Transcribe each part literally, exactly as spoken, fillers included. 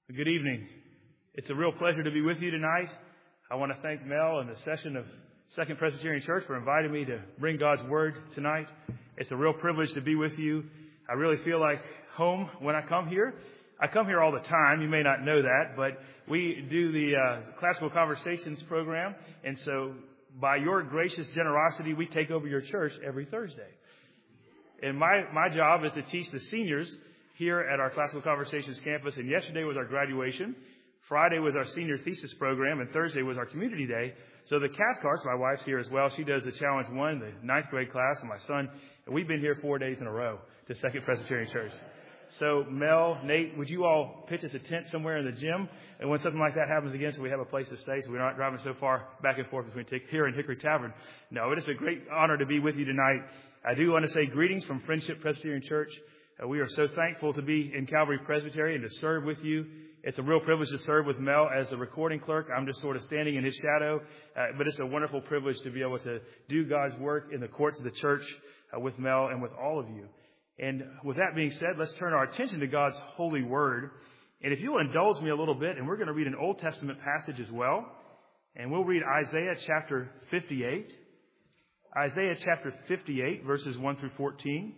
Good evening. It's a real pleasure to be with you tonight. I want to thank Mel and the session of Second Presbyterian Church for inviting me to bring God's Word tonight. It's a real privilege to be with you. I really feel like home when I come here. I come here all the time. You may not know that, but we do the uh, Classical Conversations program, and so by your gracious generosity, we take over your church every Thursday. And my, my job is to teach the seniors here at our Classical Conversations campus, and yesterday was our graduation. Friday was our senior thesis program, and Thursday was our community day. So the Cathcarts, my wife's here as well. She does the Challenge One, the ninth grade class, and my son. And we've been here four days in a row to Second Presbyterian Church. So Mel, Nate, would you all pitch us a tent somewhere in the gym? And when something like that happens again, so we have a place to stay, so we're not driving so far back and forth between here and Hickory Tavern. No, it is a great honor to be with you tonight. I do want to say greetings from Friendship Presbyterian Church. Uh, we are so thankful to be in Calvary Presbytery and to serve with you. It's a real privilege to serve with Mel as a recording clerk. I'm just sort of standing in his shadow, uh, but it's a wonderful privilege to be able to do God's work in the courts of the church uh, with Mel and with all of you. And with that being said, let's turn our attention to God's holy word. And if you'll indulge me a little bit, and we're going to read an Old Testament passage as well. And we'll read Isaiah chapter fifty-eight. Isaiah chapter fifty-eight, verses one through fourteen.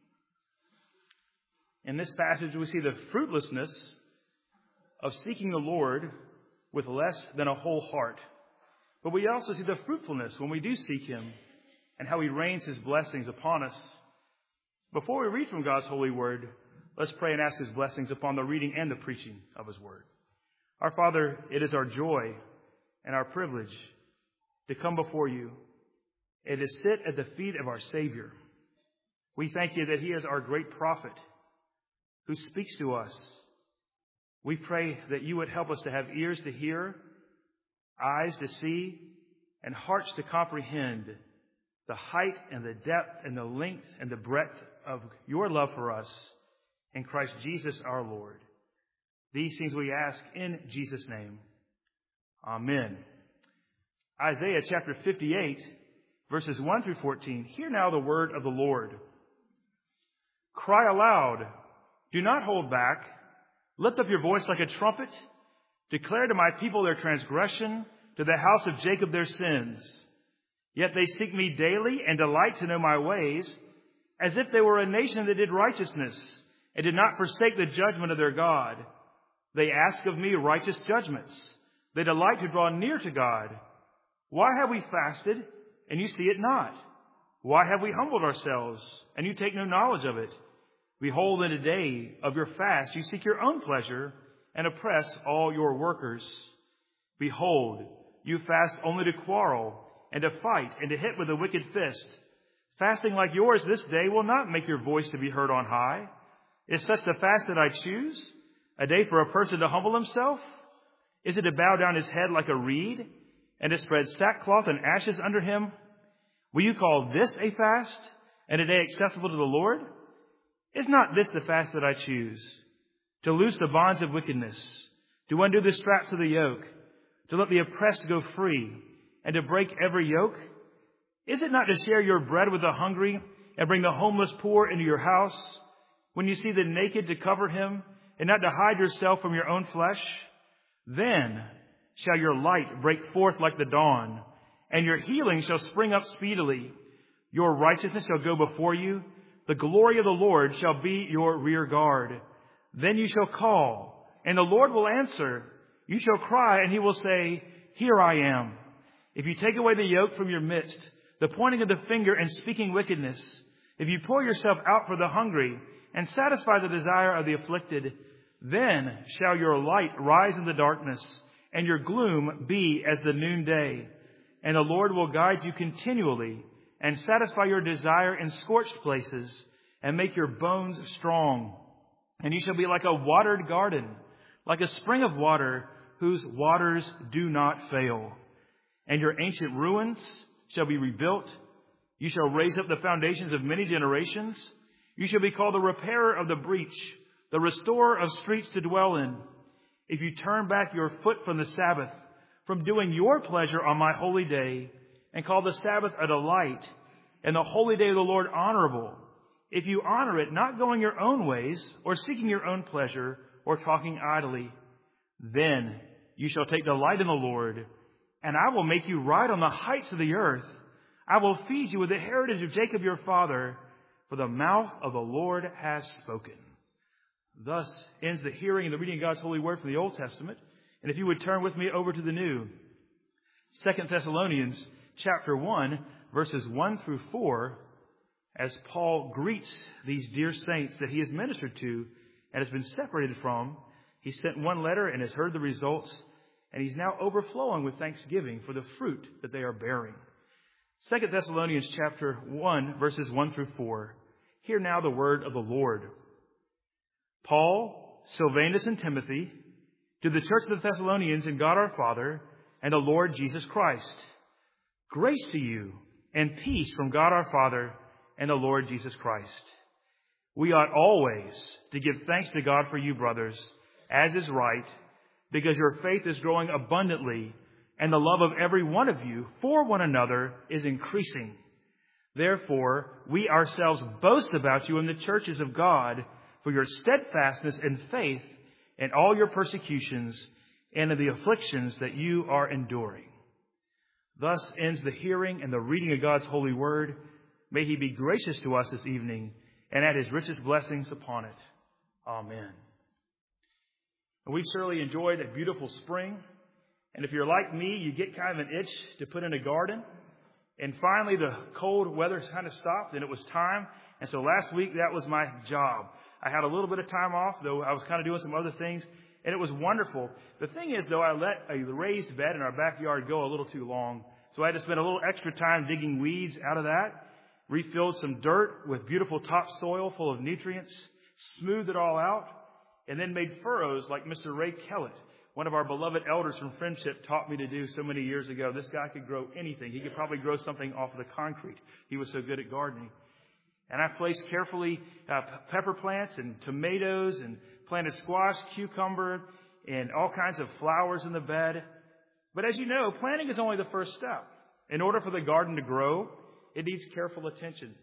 In this passage, we see the fruitlessness of seeking the Lord with less than a whole heart. But we also see the fruitfulness when we do seek Him and how He rains His blessings upon us. Before we read from God's holy word, let's pray and ask His blessings upon the reading and the preaching of His word. Our Father, it is our joy and our privilege to come before you and to sit at the feet of our Savior. We thank you that He is our great prophet who speaks to us. We pray that you would help us to have ears to hear, eyes to see, and hearts to comprehend the height and the depth and the length and the breadth of your love for us in Christ Jesus our Lord. These things we ask in Jesus' name. Amen. Isaiah chapter fifty-eight, verses one through fourteen. Hear now the word of the Lord. Cry aloud. Do not hold back. Lift up your voice like a trumpet. Declare to my people their transgression, to the house of Jacob their sins. Yet they seek me daily and delight to know my ways, as if they were a nation that did righteousness and did not forsake the judgment of their God. They ask of me righteous judgments. They delight to draw near to God. Why have we fasted, and you see it not? Why have we humbled ourselves, and you take no knowledge of it? Behold, in a day of your fast, you seek your own pleasure and oppress all your workers. Behold, you fast only to quarrel and to fight and to hit with a wicked fist. Fasting like yours this day will not make your voice to be heard on high. Is such the fast that I choose? A day for a person to humble himself? Is it to bow down his head like a reed and to spread sackcloth and ashes under him? Will you call this a fast and a day acceptable to the Lord? Is not this the fast that I choose? To loose the bonds of wickedness, to undo the straps of the yoke, to let the oppressed go free, and to break every yoke? Is it not to share your bread with the hungry and bring the homeless poor into your house? When you see the naked, to cover him, and not to hide yourself from your own flesh? Then shall your light break forth like the dawn, and your healing shall spring up speedily. Your righteousness shall go before you. The glory of the Lord shall be your rear guard. Then you shall call, and the Lord will answer. You shall cry, and He will say, Here I am. If you take away the yoke from your midst, the pointing of the finger and speaking wickedness, if you pour yourself out for the hungry and satisfy the desire of the afflicted, then shall your light rise in the darkness, and your gloom be as the noonday. And the Lord will guide you continually, and satisfy your desire in scorched places, and make your bones strong. And you shall be like a watered garden, like a spring of water, whose waters do not fail. And your ancient ruins shall be rebuilt. You shall raise up the foundations of many generations. You shall be called the repairer of the breach, the restorer of streets to dwell in. If you turn back your foot from the Sabbath, from doing your pleasure on my holy day, and call the Sabbath a delight, and the holy day of the Lord honorable, if you honor it, not going your own ways, or seeking your own pleasure, or talking idly, Then you shall take delight in the Lord, and I will make you ride on the heights of the earth. I will feed you with the heritage of Jacob your father, for the mouth of the Lord has spoken. Thus ends the hearing and the reading of God's holy word from the Old Testament. And if you would turn with me over to the New, Second Thessalonians chapter one, verses one through four, as Paul greets these dear saints that he has ministered to and has been separated from. He sent one letter and has heard the results, and he's now overflowing with thanksgiving for the fruit that they are bearing. Second Thessalonians chapter one, verses one through four. Hear now the word of the Lord. Paul, Silvanus, and Timothy, to the church of the Thessalonians in God our Father and the Lord Jesus Christ. Grace to you and peace from God our Father and the Lord Jesus Christ. We ought always to give thanks to God for you, brothers, as is right, because your faith is growing abundantly, and the love of every one of you for one another is increasing. Therefore, we ourselves boast about you in the churches of God for your steadfastness and faith in all your persecutions and in the afflictions that you are enduring. Thus ends the hearing and the reading of God's holy word. May he be gracious to us this evening and add his richest blessings upon it. Amen. And we've certainly enjoyed a beautiful spring. And if you're like me, you get kind of an itch to put in a garden. And finally, the cold weather kind of stopped and it was time. And so last week, that was my job. I had a little bit of time off, though I was kind of doing some other things. And it was wonderful. The thing is, though, I let a raised bed in our backyard go a little too long. So I had to spend a little extra time digging weeds out of that. Refilled some dirt with beautiful topsoil full of nutrients. Smoothed it all out. And then made furrows like Mister Ray Kellett, one of our beloved elders from Friendship, taught me to do so many years ago. This guy could grow anything. He could probably grow something off of the concrete. He was so good at gardening. And I placed carefully uh, pepper plants and tomatoes and planted squash, cucumber, and all kinds of flowers in the bed. But as you know, planting is only the first step. In order for the garden to grow, it needs careful attention.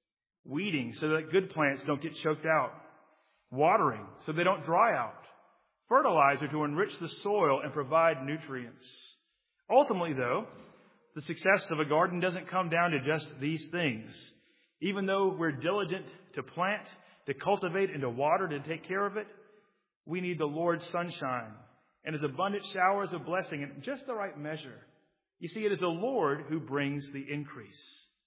Weeding so that good plants don't get choked out. Watering so they don't dry out. Fertilizer to enrich the soil and provide nutrients. Ultimately, though, the success of a garden doesn't come down to just these things. Even though we're diligent to plant, to cultivate, and to water, to take care of it, we need the Lord's sunshine and His abundant showers of blessing in just the right measure. You see, it is the Lord who brings the increase.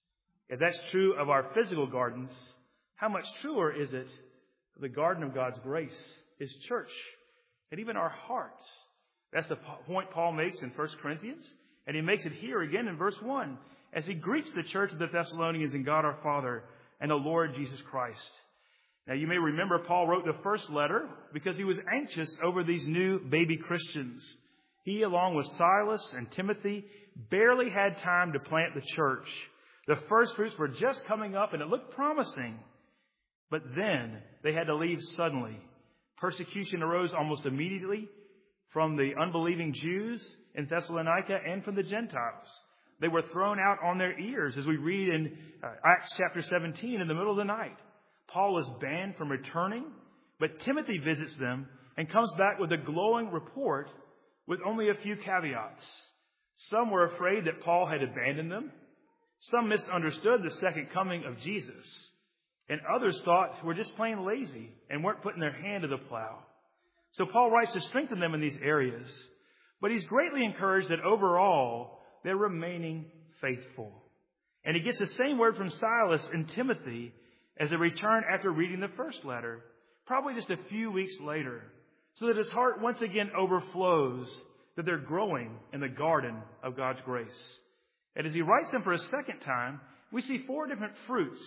If that's true of our physical gardens, how much truer is it the garden of God's grace, His church, and even our hearts? That's the point Paul makes in First Corinthians, and he makes it here again in verse one, as he greets the church of the Thessalonians in God our Father and the Lord Jesus Christ. Now, you may remember Paul wrote the first letter because he was anxious over these new baby Christians. He, along with Silas and Timothy, barely had time to plant the church. The first fruits were just coming up, and it looked promising. But then they had to leave suddenly. Persecution arose almost immediately from the unbelieving Jews in Thessalonica and from the Gentiles. They were thrown out on their ears, as we read in uh, Acts chapter seventeen in the middle of the night. Paul was banned from returning, but Timothy visits them and comes back with a glowing report with only a few caveats. Some were afraid that Paul had abandoned them. Some misunderstood the second coming of Jesus. And others thought were just plain lazy and weren't putting their hand to the plow. So Paul writes to strengthen them in these areas. But he's greatly encouraged that overall they're remaining faithful. And he gets the same word from Silas and Timothy as they return after reading the first letter, probably just a few weeks later, so that his heart once again overflows that they're growing in the garden of God's grace. And as he writes them for a second time, we see four different fruits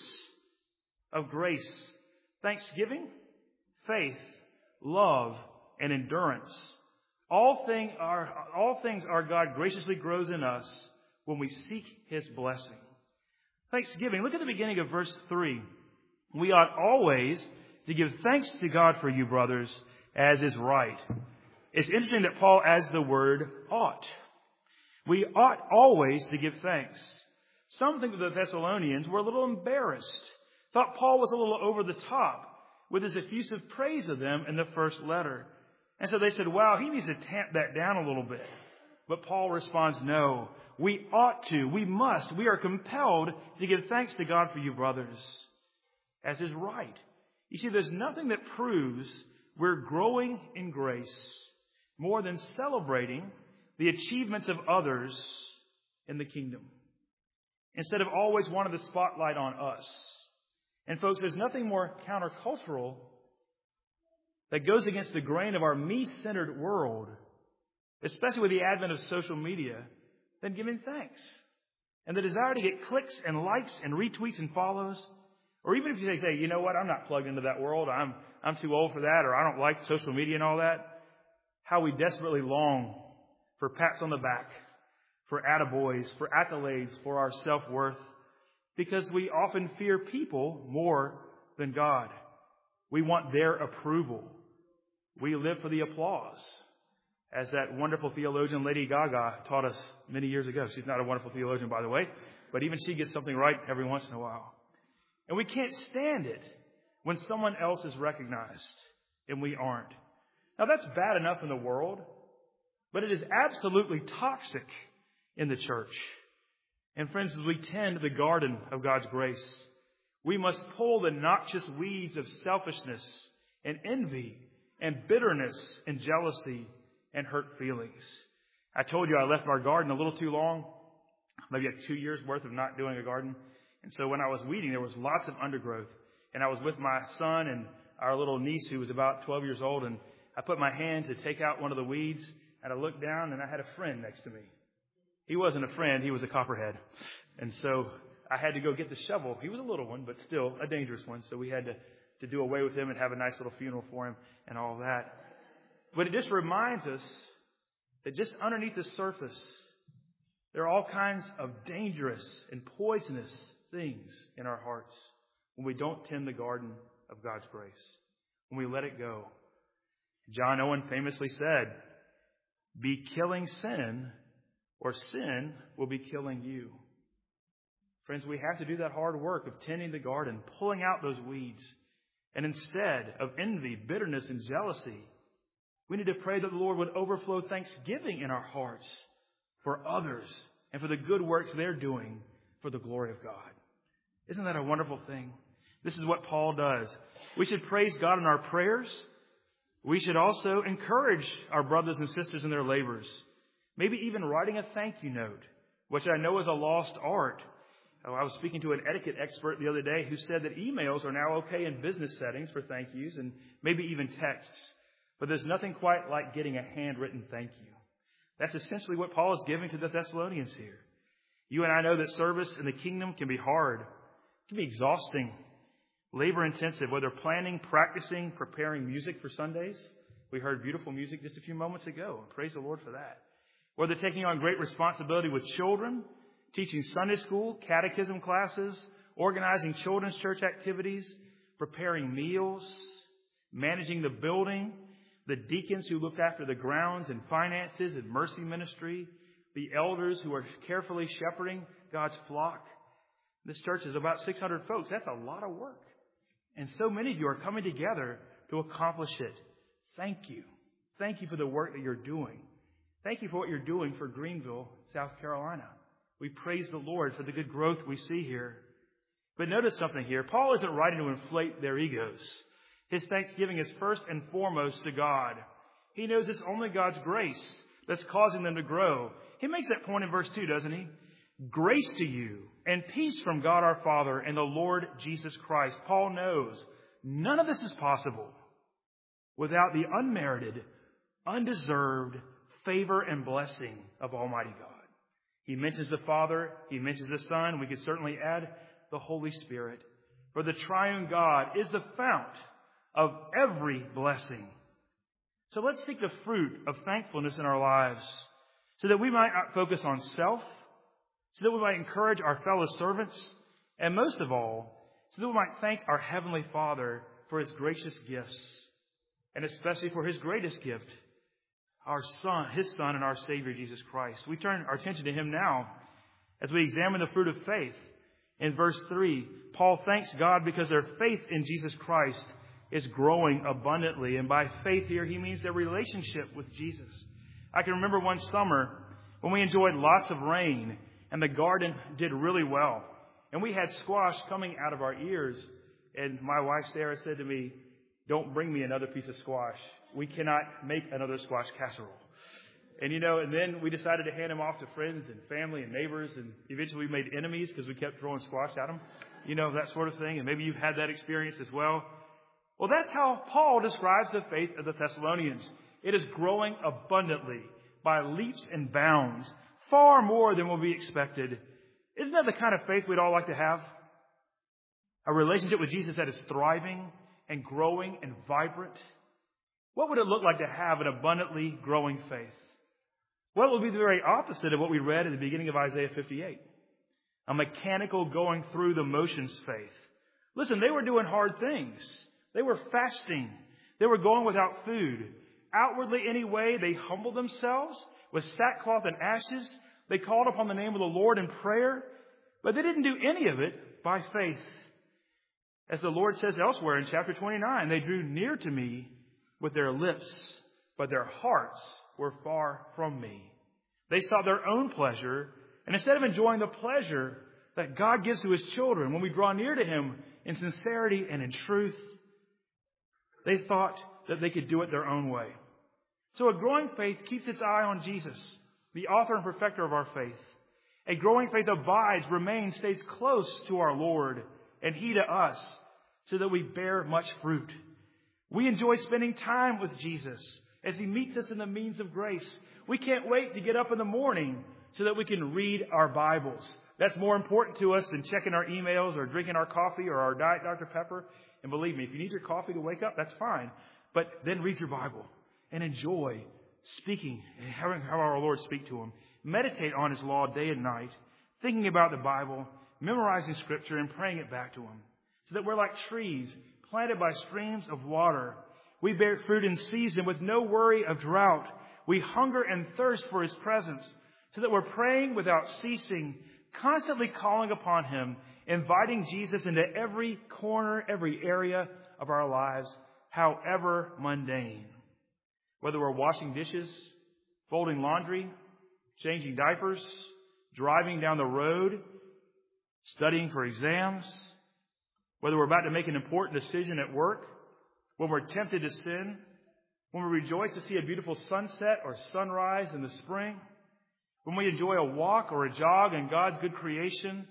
of grace: thanksgiving, faith, love, and endurance. All, thing are, all things our God graciously grows in us when we seek His blessing. Thanksgiving. Look at the beginning of verse three. We ought always to give thanks to God for you, brothers, as is right. It's interesting that Paul adds the word ought. We ought always to give thanks. Some think that the Thessalonians were a little embarrassed, thought Paul was a little over the top with his effusive praise of them in the first letter. And so they said, wow, he needs to tamp that down a little bit. But Paul responds, no, we ought to, we must, we are compelled to give thanks to God for you, brothers, as is right. You see, there's nothing that proves we're growing in grace more than celebrating the achievements of others in the kingdom, instead of always wanting the spotlight on us. And folks, there's nothing more countercultural that goes against the grain of our me-centered world, especially with the advent of social media, than giving thanks. And the desire to get clicks and likes and retweets and follows. Or even if you say, you know what, I'm not plugged into that world, I'm I'm too old for that, or I don't like social media and all that. How we desperately long for pats on the back, for attaboys, for accolades, for our self-worth, because we often fear people more than God. We want their approval. We live for the applause, as that wonderful theologian Lady Gaga taught us many years ago. She's not a wonderful theologian, by the way, but even she gets something right every once in a while. And we can't stand it when someone else is recognized and we aren't. Now, that's bad enough in the world, but it is absolutely toxic in the church. And friends, as we tend the garden of God's grace, we must pull the noxious weeds of selfishness and envy and bitterness and jealousy and hurt feelings. I told you I left our garden a little too long, maybe like two years worth of not doing a garden. And so when I was weeding, there was lots of undergrowth. And I was with my son and our little niece who was about twelve years old. And I put my hand to take out one of the weeds. And I looked down and I had a friend next to me. He wasn't a friend. He was a copperhead. And so I had to go get the shovel. He was a little one, but still a dangerous one. So we had to, to do away with him and have a nice little funeral for him and all that. But it just reminds us that just underneath the surface, there are all kinds of dangerous and poisonous things in our hearts when we don't tend the garden of God's grace, when we let it go. John Owen famously said, be killing sin, or sin will be killing you. Friends, we have to do that hard work of tending the garden, pulling out those weeds. And instead of envy, bitterness, and jealousy, we need to pray that the Lord would overflow thanksgiving in our hearts for others and for the good works they're doing for the glory of God. Isn't that a wonderful thing? This is what Paul does. We should praise God in our prayers. We should also encourage our brothers and sisters in their labors. Maybe even writing a thank you note, which I know is a lost art. Oh, I was speaking to an etiquette expert the other day who said that emails are now okay in business settings for thank yous and maybe even texts. But there's nothing quite like getting a handwritten thank you. That's essentially what Paul is giving to the Thessalonians here. You and I know that service in the kingdom can be hard. It can be exhausting, labor-intensive, whether planning, practicing, preparing music for Sundays. We heard beautiful music just a few moments ago. Praise the Lord for that. Whether taking on great responsibility with children, teaching Sunday school, catechism classes, organizing children's church activities, preparing meals, managing the building, the deacons who look after the grounds and finances and mercy ministry, the elders who are carefully shepherding God's flock. This church is about six hundred folks. That's a lot of work. And so many of you are coming together to accomplish it. Thank you. Thank you for the work that you're doing. Thank you for what you're doing for Greenville, South Carolina. We praise the Lord for the good growth we see here. But notice something here. Paul isn't writing to inflate their egos. His thanksgiving is first and foremost to God. He knows it's only God's grace that's causing them to grow. He makes that point in verse two, doesn't he? Grace to you and peace from God our Father and the Lord Jesus Christ. Paul knows none of this is possible without the unmerited, undeserved favor and blessing of Almighty God. He mentions the Father. He mentions the Son. We could certainly add the Holy Spirit. For the triune God is the fount of every blessing. So let's seek the fruit of thankfulness in our lives so that we might not focus on self, so that we might encourage our fellow servants, and most of all, so that we might thank our Heavenly Father for His gracious gifts, and especially for His greatest gift, our Son, His Son and our Savior, Jesus Christ. We turn our attention to Him now as we examine the fruit of faith. In verse three, Paul thanks God because their faith in Jesus Christ is growing abundantly. And by faith here, he means their relationship with Jesus. I can remember one summer when we enjoyed lots of rain and the garden did really well. And we had squash coming out of our ears. And my wife, Sarah, said to me, "Don't bring me another piece of squash. We cannot make another squash casserole." And, you know, and then we decided to hand them off to friends and family and neighbors. And eventually we made enemies because we kept throwing squash at them. You know, that sort of thing. And maybe you've had that experience as well. Well, that's how Paul describes the faith of the Thessalonians. It is growing abundantly by leaps and bounds, far more than what we expected. Isn't that the kind of faith we'd all like to have? A relationship with Jesus that is thriving and growing and vibrant. What would it look like to have an abundantly growing faith? Well, it would be the very opposite of what we read at the beginning of Isaiah fifty-eight. A mechanical going through the motions faith. Listen, they were doing hard things. They were fasting. They were going without food. Outwardly, anyway, they humbled themselves with sackcloth and ashes. They called upon the name of the Lord in prayer. But they didn't do any of it by faith. As the Lord says elsewhere in chapter twenty-nine, they drew near to me with their lips, but their hearts were far from me. They sought their own pleasure, and instead of enjoying the pleasure that God gives to his children when we draw near to him in sincerity and in truth, they thought that they could do it their own way. So a growing faith keeps its eye on Jesus, the author and perfecter of our faith. A growing faith abides, remains, stays close to our Lord, and he to us, so that we bear much fruit. We enjoy spending time with Jesus as he meets us in the means of grace. We can't wait to get up in the morning so that we can read our Bibles. That's more important to us than checking our emails or drinking our coffee or our Diet Doctor Pepper. And believe me, if you need your coffee to wake up, that's fine. But then read your Bible and enjoy speaking and having how our Lord speak to him. Meditate on his law day and night, thinking about the Bible, memorizing Scripture, and praying it back to him. So that we're like trees planted by streams of water. We bear fruit in season with no worry of drought. We hunger and thirst for his presence, so that we're praying without ceasing, constantly calling upon him, inviting Jesus into every corner, every area of our lives, however mundane. Whether we're washing dishes, folding laundry, changing diapers, driving down the road, studying for exams, whether we're about to make an important decision at work, when we're tempted to sin, when we rejoice to see a beautiful sunset or sunrise in the spring, when we enjoy a walk or a jog in God's good creation,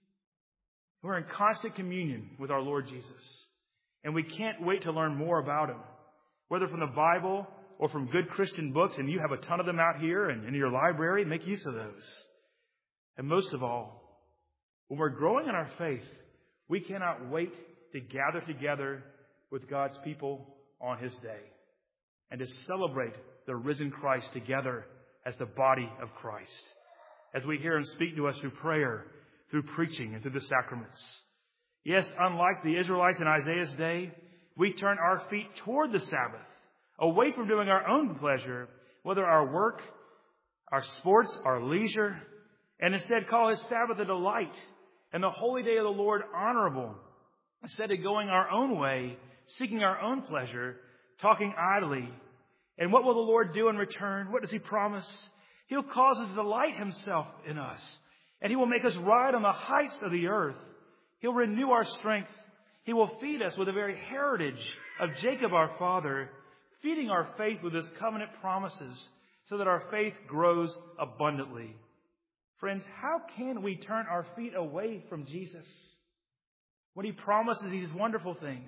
we're in constant communion with our Lord Jesus. And we can't wait to learn more about him, whether from the Bible or from good Christian books, and you have a ton of them out here and in your library. Make use of those. And most of all, when we're growing in our faith, we cannot wait to gather together with God's people on his day and to celebrate the risen Christ together as the body of Christ, as we hear him speak to us through prayer, through preaching, and through the sacraments. Yes, unlike the Israelites in Isaiah's day, we turn our feet toward the Sabbath, away from doing our own pleasure, whether our work, our sports, our leisure, and instead call his Sabbath a delight and the holy day of the Lord honorable, instead of going our own way, seeking our own pleasure, talking idly. And what will the Lord do in return? What does he promise? He'll cause us to delight himself in us, and he will make us ride on the heights of the earth. He'll renew our strength. He will feed us with the very heritage of Jacob our father, feeding our faith with his covenant promises so that our faith grows abundantly. Friends, how can we turn our feet away from Jesus when he promises these wonderful things?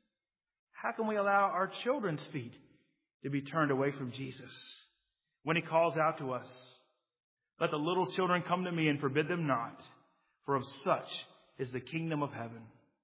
How can we allow our children's feet to be turned away from Jesus when he calls out to us, "Let the little children come to me and forbid them not, for of such is the kingdom of heaven"?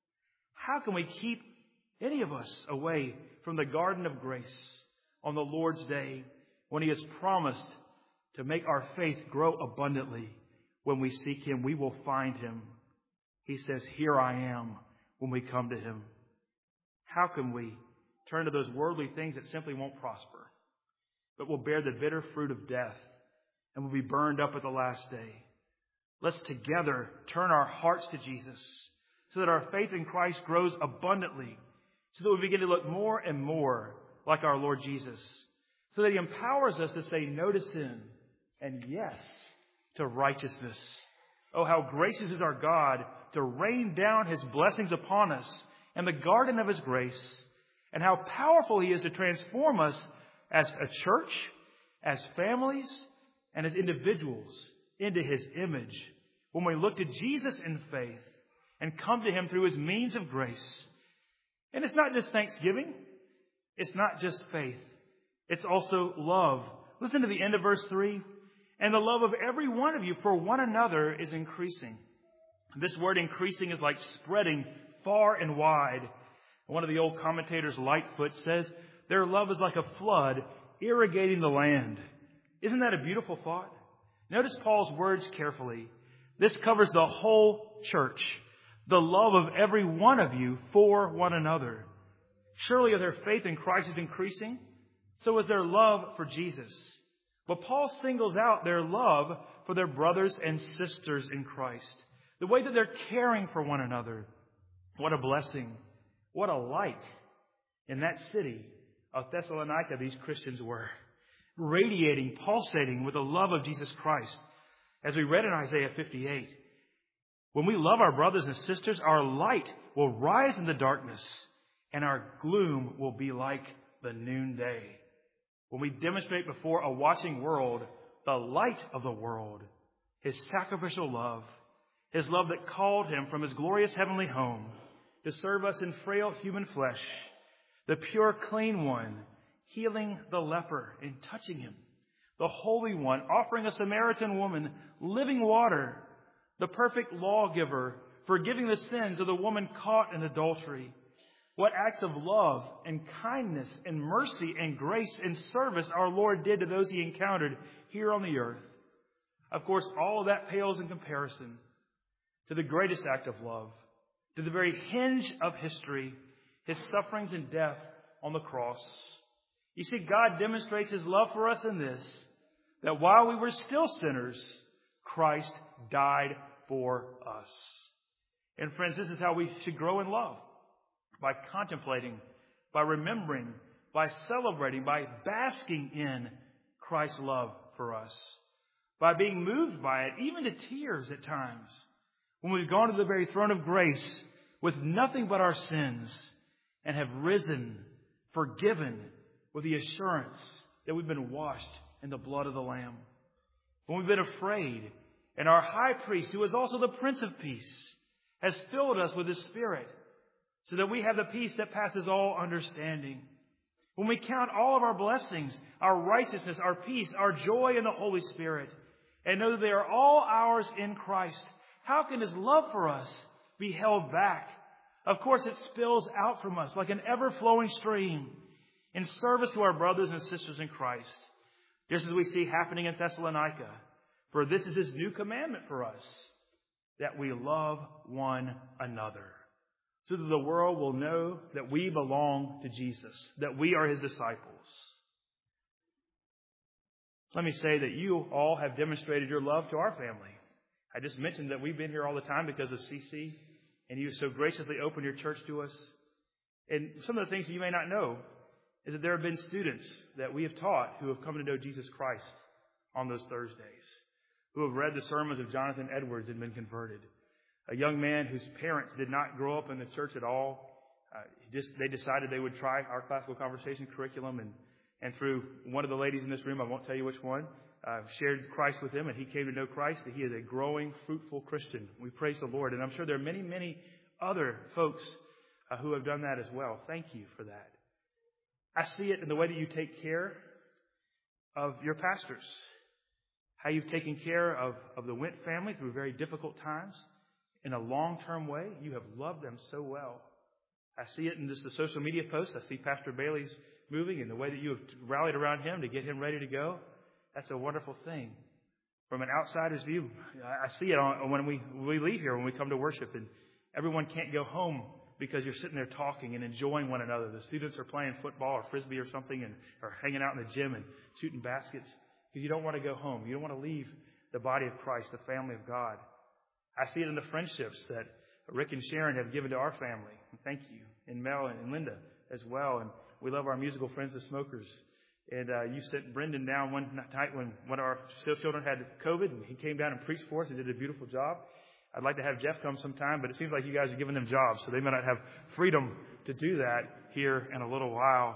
How can we keep any of us away from the garden of grace on the Lord's day when he has promised to make our faith grow abundantly? When we seek him, we will find him. He says, "Here I am," when we come to him. How can we turn to those worldly things that simply won't prosper, but will bear the bitter fruit of death and will be burned up at the last day? Let's together turn our hearts to Jesus so that our faith in Christ grows abundantly so that we begin to look more and more like our Lord Jesus, so that He empowers us to say no to sin and yes to righteousness. Oh, how gracious is our God to rain down His blessings upon us in the garden of His grace, and how powerful He is to transform us as a church, as families, and as individuals into His image when we look to Jesus in faith and come to Him through His means of grace. And it's not just thanksgiving. It's not just faith. It's also love. Listen to the end of verse three. And the love of every one of you for one another is increasing. This word increasing is like spreading far and wide. One of the old commentators, Lightfoot, says their love is like a flood irrigating the land. Isn't that a beautiful thought? Notice Paul's words carefully. This covers the whole church. The love of every one of you for one another. Surely if their faith in Christ is increasing, so is their love for Jesus. But Paul singles out their love for their brothers and sisters in Christ. The way that they're caring for one another. What a blessing. What a light in that city of Thessalonica these Christians were. Radiating, pulsating with the love of Jesus Christ. As we read in Isaiah fifty-eight, when we love our brothers and sisters, our light will rise in the darkness and our gloom will be like the noonday. When we demonstrate before a watching world the light of the world, His sacrificial love, His love that called Him from His glorious heavenly home to serve us in frail human flesh, the pure, clean one, healing the leper and touching him, the Holy One, offering a Samaritan woman living water, the perfect lawgiver, forgiving the sins of the woman caught in adultery. What acts of love and kindness and mercy and grace and service our Lord did to those He encountered here on the earth. Of course, all of that pales in comparison to the greatest act of love, to the very hinge of history, His sufferings and death on the cross. You see, God demonstrates His love for us in this, that while we were still sinners, Christ died for us. And friends, this is how we should grow in love. By contemplating, by remembering, by celebrating, by basking in Christ's love for us. By being moved by it, even to tears at times, when we've gone to the very throne of grace with nothing but our sins and have risen, forgiven, with the assurance that we've been washed in the blood of the Lamb. When we've been afraid, and our high priest, who is also the Prince of Peace, has filled us with His Spirit, so that we have the peace that passes all understanding. When we count all of our blessings, our righteousness, our peace, our joy in the Holy Spirit, and know that they are all ours in Christ, how can His love for us be held back? Of course, it spills out from us like an ever-flowing stream in service to our brothers and sisters in Christ, just as we see happening in Thessalonica. For this is His new commandment for us, that we love one another, so that the world will know that we belong to Jesus, that we are His disciples. Let me say that you all have demonstrated your love to our family. I just mentioned that we've been here all the time because of C C, and you so graciously opened your church to us. And some of the things that you may not know is that there have been students that we have taught who have come to know Jesus Christ on those Thursdays, who have read the sermons of Jonathan Edwards and been converted. A young man whose parents did not grow up in the church at all. Uh, just they decided they would try our classical conversation curriculum, and, and through one of the ladies in this room, I won't tell you which one, uh, shared Christ with him, and he came to know Christ, and he is a growing, fruitful Christian. We praise the Lord, and I'm sure there are many, many other folks uh, who have done that as well. Thank you for that. I see it in the way that you take care of your pastors, how you've taken care of, of the Wint family through very difficult times. In a long-term way, you have loved them so well. I see it in just the social media posts. I see Pastor Bailey's moving and the way that you have rallied around him to get him ready to go. That's a wonderful thing. From an outsider's view, I see it on, when we, when we leave here, when we come to worship, and everyone can't go home because you're sitting there talking and enjoying one another. The students are playing football or frisbee or something, and or hanging out in the gym and shooting baskets because you don't want to go home. You don't want to leave the body of Christ, the family of God. I see it in the friendships that Rick and Sharon have given to our family. And thank you. and Mel and Linda as well. And we love our musical friends, the Smokers. And uh, you sent Brendan down one night when one of our children had COVID, and he came down and preached for us and did a beautiful job. I'd like to have Jeff come sometime, but it seems like you guys are giving them jobs, so they may not have freedom to do that here in a little while.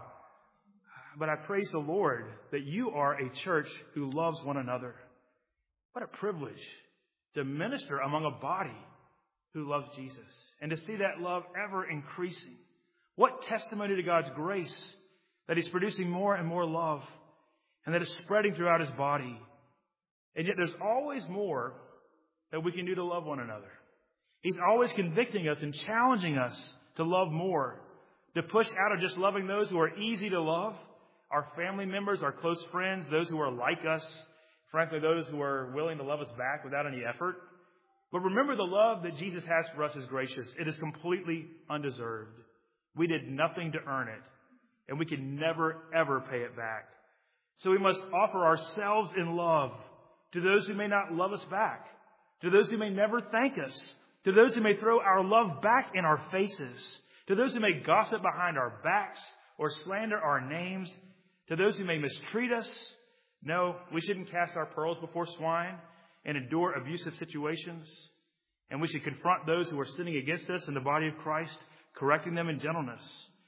But I praise the Lord that you are a church who loves one another. What a privilege to minister among a body who loves Jesus and to see that love ever increasing. What testimony to God's grace that He's producing more and more love and that is spreading throughout His body. And yet there's always more that we can do to love one another. He's always convicting us and challenging us to love more, to push out of just loving those who are easy to love, our family members, our close friends, those who are like us, frankly, those who are willing to love us back without any effort. But remember, the love that Jesus has for us is gracious. It is completely undeserved. We did nothing to earn it, and we can never, ever pay it back. So we must offer ourselves in love to those who may not love us back, to those who may never thank us, to those who may throw our love back in our faces, to those who may gossip behind our backs or slander our names, to those who may mistreat us. No, we shouldn't cast our pearls before swine and endure abusive situations. And we should confront those who are sinning against us in the body of Christ, correcting them in gentleness.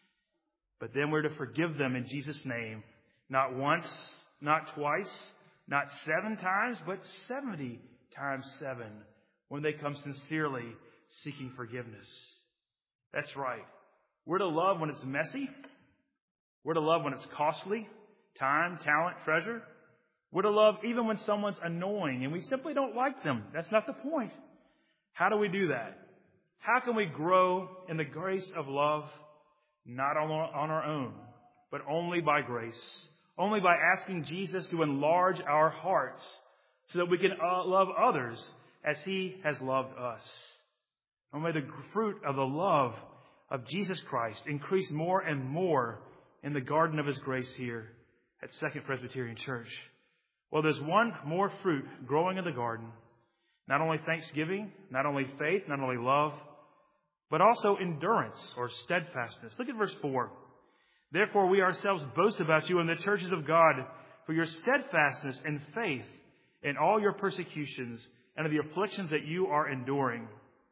But then we're to forgive them in Jesus' name, not once, not twice, not seven times, but seventy times seven when they come sincerely seeking forgiveness. That's right. We're to love when it's messy. We're to love when it's costly, time, talent, treasure. We're to love even when someone's annoying and we simply don't like them. That's not the point. How do we do that? How can we grow in the grace of love? Not on our own, but only by grace. Only by asking Jesus to enlarge our hearts so that we can love others as He has loved us. And may the fruit of the love of Jesus Christ increase more and more in the garden of His grace here at Second Presbyterian Church. Well, there's one more fruit growing in the garden. Not only thanksgiving, not only faith, not only love, but also endurance or steadfastness. Look at verse four. Therefore, we ourselves boast about you in the churches of God for your steadfastness and faith in all your persecutions and in the afflictions that you are enduring.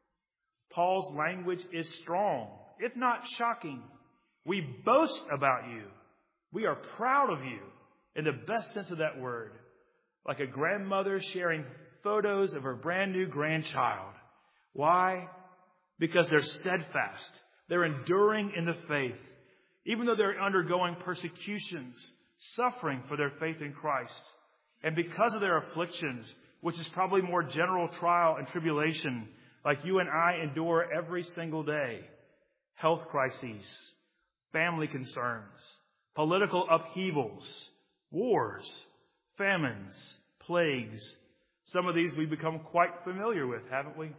Paul's language is strong, if not shocking. We boast about you. We are proud of you in the best sense of that word. Like a grandmother sharing photos of her brand new grandchild. Why? Because they're steadfast. They're enduring in the faith. Even though they're undergoing persecutions, suffering for their faith in Christ. And because of their afflictions, which is probably more general trial and tribulation, like you and I endure every single day. Health crises, family concerns, political upheavals, wars, famines, plagues. Some of these we've become quite familiar with, haven't we?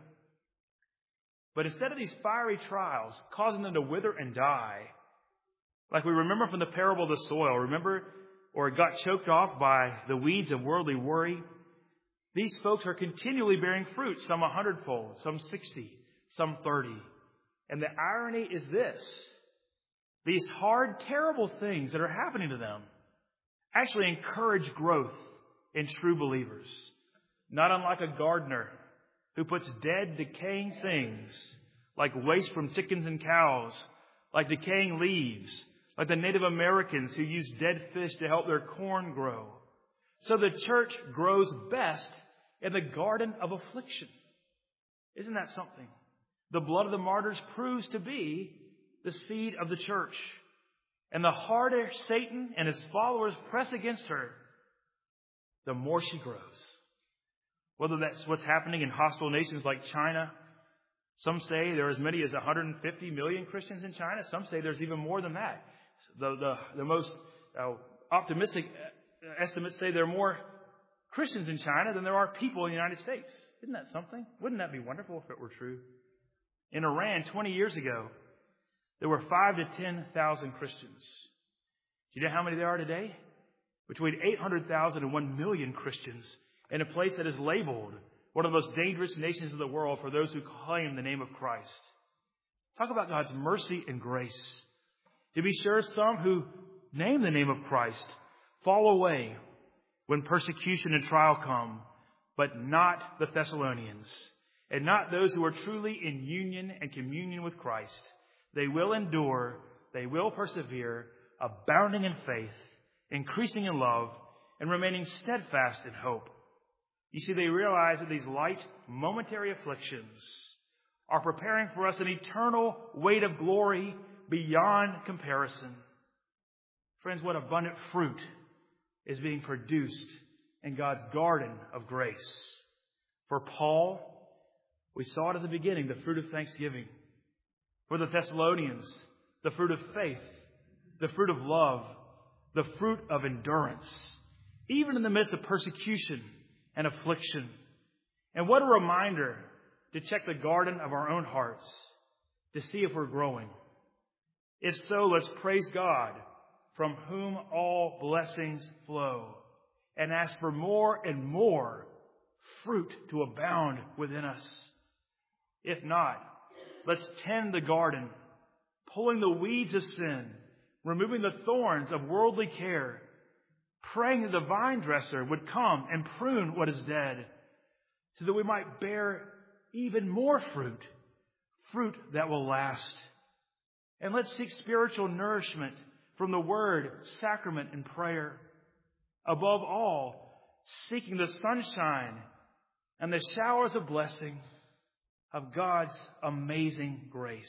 But instead of these fiery trials causing them to wither and die, like we remember from the parable of the soil, remember, or it got choked off by the weeds of worldly worry, these folks are continually bearing fruit, some a hundredfold, some sixty, some thirty. And the irony is this. These hard, terrible things that are happening to them actually encourage growth in true believers. Not unlike a gardener who puts dead, decaying things like waste from chickens and cows, like decaying leaves, like the Native Americans who use dead fish to help their corn grow. So the church grows best in the garden of affliction. Isn't that something? The blood of the martyrs proves to be the seed of the church. And the harder Satan and his followers press against her, the more she grows. Whether that's what's happening in hostile nations like China. Some say there are as many as one hundred fifty million Christians in China. Some say there's even more than that. The, the, the most uh, optimistic estimates say there are more Christians in China than there are people in the United States. Isn't that something? Wouldn't that be wonderful if it were true? In Iran, twenty years ago, there were five to ten thousand Christians. Do you know how many there are today? Between eight hundred thousand and one million Christians in a place that is labeled one of the most dangerous nations of the world for those who claim the name of Christ. Talk about God's mercy and grace. To be sure, some who name the name of Christ fall away when persecution and trial come, but not the Thessalonians, and not those who are truly in union and communion with Christ. They will endure, they will persevere, abounding in faith, increasing in love, and remaining steadfast in hope. You see, they realize that these light, momentary afflictions are preparing for us an eternal weight of glory beyond comparison. Friends, what abundant fruit is being produced in God's garden of grace. For Paul, we saw it at the beginning, the fruit of thanksgiving. For the Thessalonians, the fruit of faith, the fruit of love, the fruit of endurance, even in the midst of persecution and affliction. And what a reminder to check the garden of our own hearts to see if we're growing. If so, let's praise God, from whom all blessings flow, and ask for more and more fruit to abound within us. If not, let's tend the garden, pulling the weeds of sin, removing the thorns of worldly care, praying that the vine dresser would come and prune what is dead, so that we might bear even more fruit, fruit that will last. And let's seek spiritual nourishment from the Word, sacrament, and prayer. Above all, seeking the sunshine and the showers of blessing of God's amazing grace.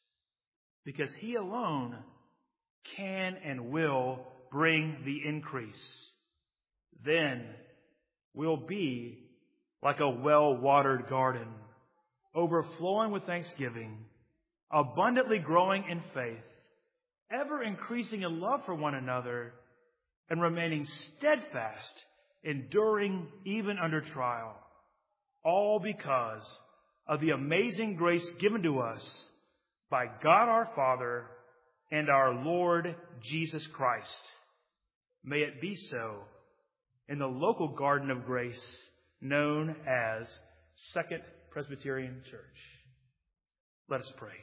Because He alone can and will bring the increase. Then we'll be like a well-watered garden, overflowing with thanksgiving, abundantly growing in faith, ever increasing in love for one another, and remaining steadfast, enduring even under trial, all because of the amazing grace given to us by God our Father and our Lord Jesus Christ. May it be so in the local garden of grace known as Second Presbyterian Church. Let us pray.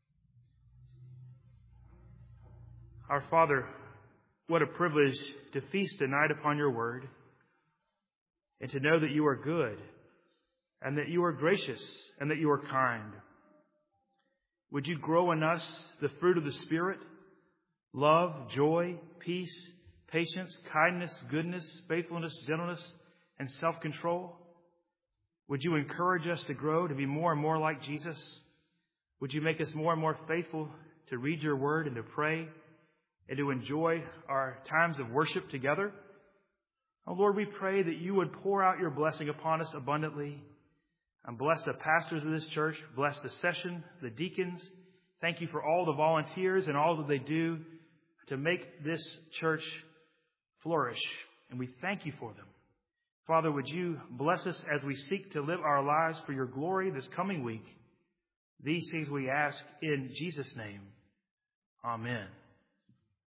Our Father, what a privilege to feast tonight upon your word and to know that you are good and that you are gracious and that you are kind. Would you grow in us the fruit of the Spirit, love, joy, peace, patience, kindness, goodness, faithfulness, gentleness, and self-control? Would you encourage us to grow, to be more and more like Jesus? Would you make us more and more faithful to read your word and to pray and to enjoy our times of worship together? Oh Lord, we pray that you would pour out your blessing upon us abundantly. And bless the pastors of this church. Bless the session, the deacons. Thank you for all the volunteers and all that they do to make this church flourish. And we thank you for them. Father, would you bless us as we seek to live our lives for your glory this coming week? These things we ask in Jesus' name. Amen.